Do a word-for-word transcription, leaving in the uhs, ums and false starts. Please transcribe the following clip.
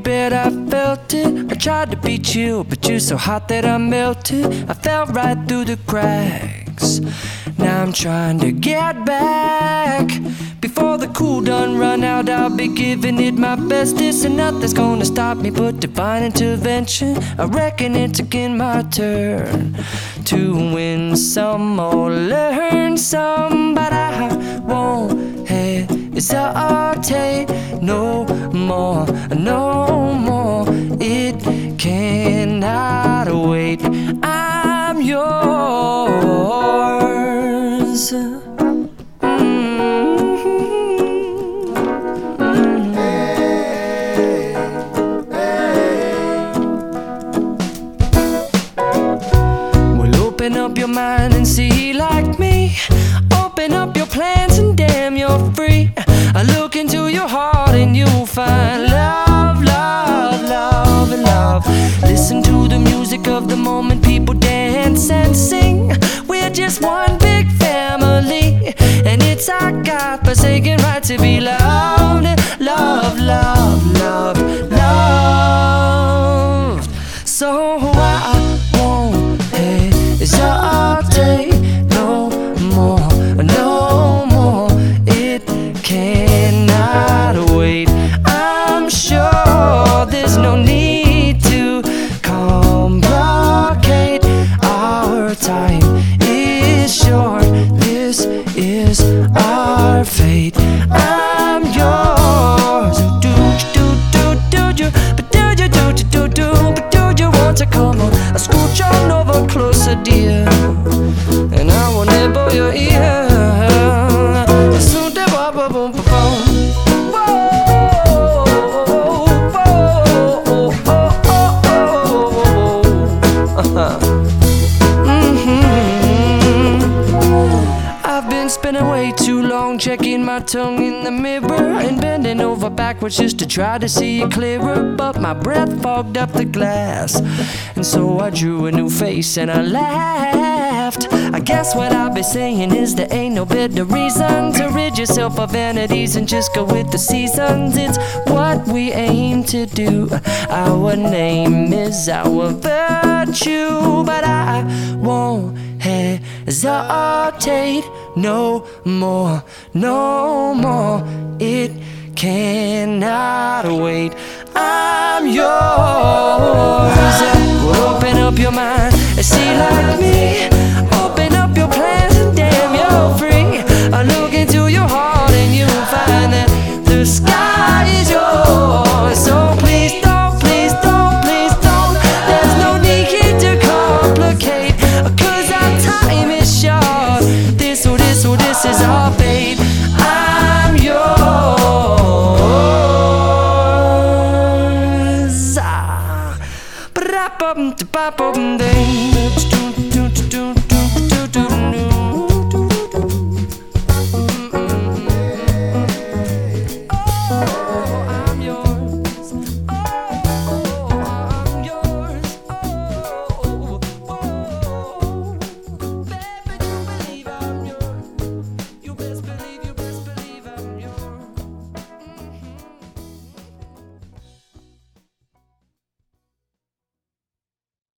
bet I felt it. I tried to be chill, but you're so hot that I melted. I fell right through the cracks. Now I'm trying to get back. Before the cool done run out, I'll be giving it my bestest, and nothing's gonna stop me but divine intervention. I reckon it's again my turn to win some or learn some, but I won't hesitate no more, no more. It cannot wait. I'm yours. Open up your mind and see like me. Open up your plans and damn, you're free. I look into your heart and you'll find love, love, love, and love. Listen to the music of the moment, people dance and sing. We're just one big family, and it's our God-forsaken right to be loved. Love, love, love, love. So I won't hesitate no more, no more. It cannot wait. I'm sure there's no need to complicate. Our time is short. This is our fate. I'm yours. Do do do do do, but do you do do do do, but do you want to come on? I scooch on over closer, dear, and I will nibble your ear. Soon de ba ba boom ba boom. Whoa, whoa, oh, oh, oh, oh. Mm-hmm. I've been spending way too long checking my tongue in the mirror and bending over backwards just to try to see it clearer, but my breath fogged up the glass, and so I drew a new face and I laughed. I guess what I'll be saying is there ain't no better reason to rid yourself of vanities and just go with the seasons. It's what we aim to do. Our name is our virtue, but I won't hesitate no more, no more. It cannot wait. I'm yours. Well, open up your mind and see like me. Open up your plans and damn, you're free. I look into your heart and you'll find that the sky is yours. So please don't, please don't, please don't. There's no need here to complicate, 'cause our time is short. This or this or this is our fate. I'm yours. Ah, ba-da-bum-da-ba-bum-ding.